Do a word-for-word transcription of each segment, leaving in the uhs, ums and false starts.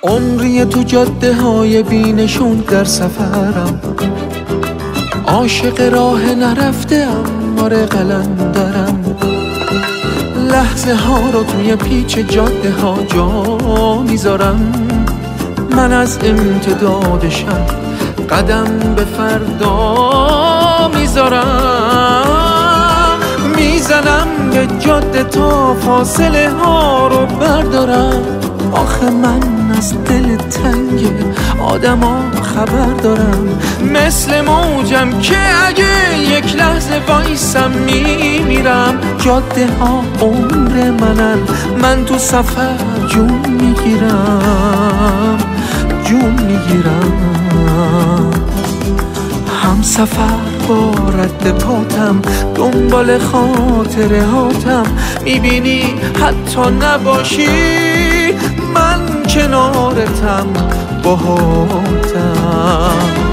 عمری تو جاده های بینشون در سفرم، عاشق راه نرفته‌ام، آره قلندرم. لحظه ها رو توی پیچ جاده ها جا میذارم، من از امتداد شب قدم به فردا میذارم. میزنم به جاده تا فاصله ها رو بردارم، آخه من از دل تنگ آدم ها خبر دارم. مثل موجم که اگه یک لحظه وایسم میمیرم. جاده ها عمر منن، من تو سفر جون میگیرم، جون میگیرم. هم سفر با رد پاتم، دنبال خاطره هاتم. میبینی حتی نباشی من کنارتم، باهاتم.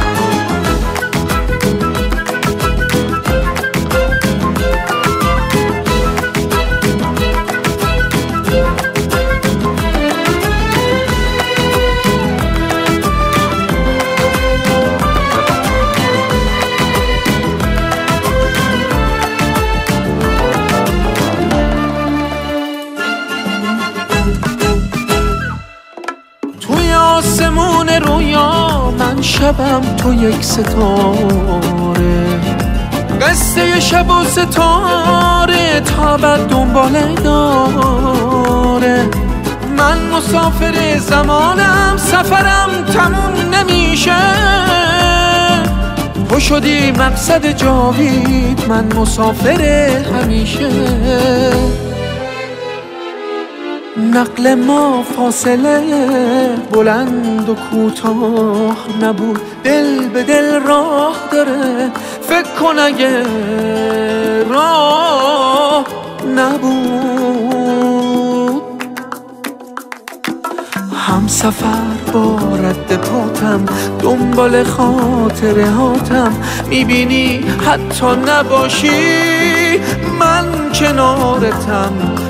آسمون رویا من شبم تو یک ستاره، قصه شب و ستاره تا بعد دنباله داره. من مسافر زمانم، سفرم تموم نمیشه. تو شدی مقصد جاوید، من مسافر همیشه. نقل ما فاصله بلند و کوتاه نبود، دل به دل راه داره. فکر کن اگه راه نبود. هم سفر با رد پاتم، دنبال خاطره هاتم. میبینی حتی نباشی من کنارتم،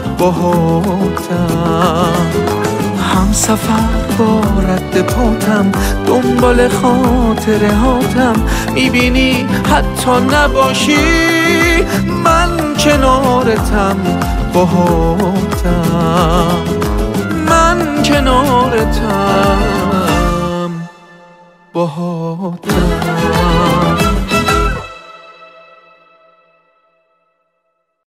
باهاتم. هم سفر با رد پاتم، دنبال خاطره هاتم. میبینی حتی نباشی من کنارتم، باهاتم. من کنارتم، باهاتم.